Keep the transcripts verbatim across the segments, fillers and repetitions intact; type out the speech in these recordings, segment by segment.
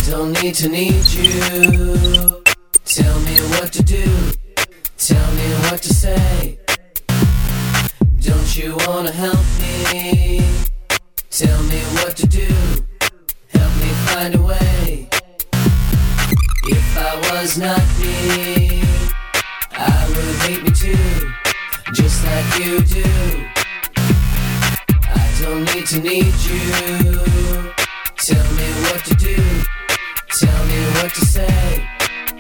don't need to need you. Tell me what to do. Tell me what to say. Don't you wanna help me? Tell me what to do. Help me find a way. If I was not me, I would hate me too, just like you do. I don't need to need you. Tell me what to do. Tell me what to say.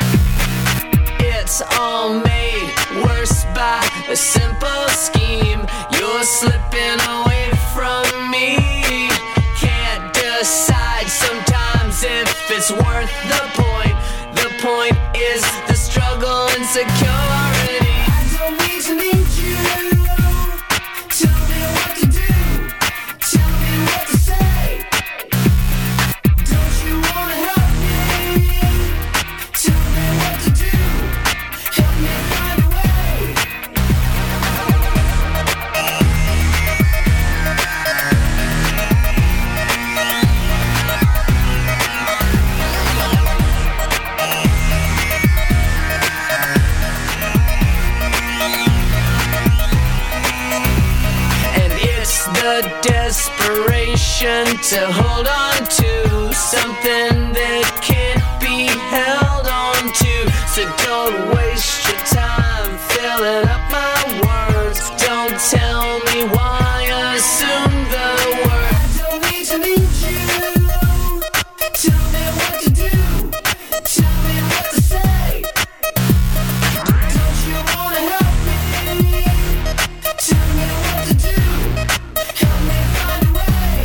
It's all made worse by a simple scheme. You're slipping away from me. Can't decide sometimes if it's worth the point. The point is the struggle and security. I don't need to need you. Tell me what to do. Tell me what to say. Don't you wanna help me? Tell me what to do. Help me find a way. And it's the desperation to hold on to something that can't be held on to. So don't waste your time filling up my words. Don't tell me why, assume the word. I don't need to need you. Tell me what to do. Tell me what to say. Don't you wanna help me? Tell me what to do. Help me find a way.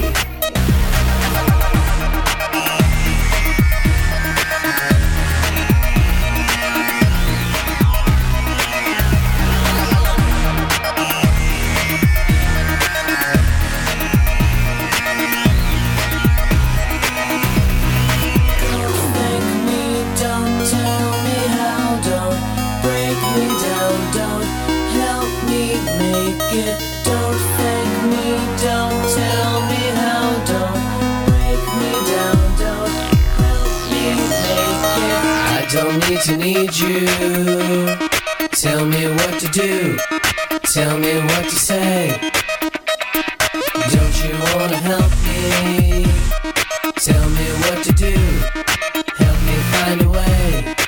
Don't thank me, don't tell me how. Don't break me down, don't help me make it. I don't need to need you. Tell me what to do. Tell me what to say. Don't you wanna help me? Tell me what to do. Help me find a way.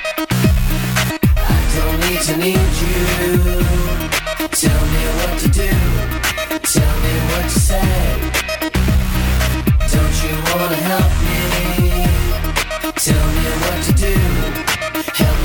I don't need to need you. Tell me what to do. Tell me what to say. Don't you wanna help me? Tell me what to do. Help